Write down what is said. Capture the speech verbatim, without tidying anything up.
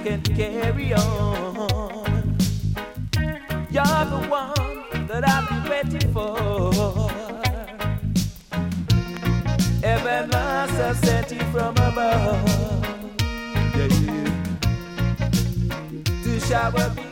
can carry on. You're the one that I've been waiting for. Heaven must have sent you from above, yeah, yeah, to shower me